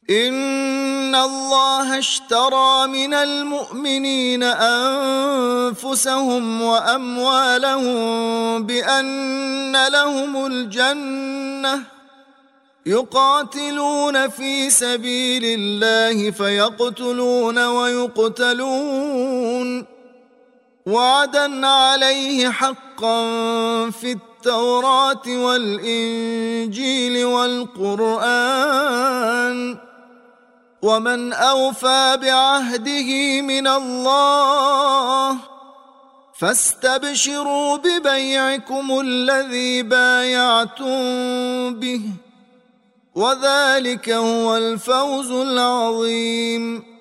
إن الله اشترى من المؤمنين أنفسهم وأموالهم بأن لهم الجنة يقاتلون في سبيل الله فيقتلون ويقتلون وعدا عليه حقا في التوراة والإنجيل والقرآن ومن أوفى بعهده من الله فاستبشروا ببيعكم الذي بايعتم به وذلك هو الفوز العظيم.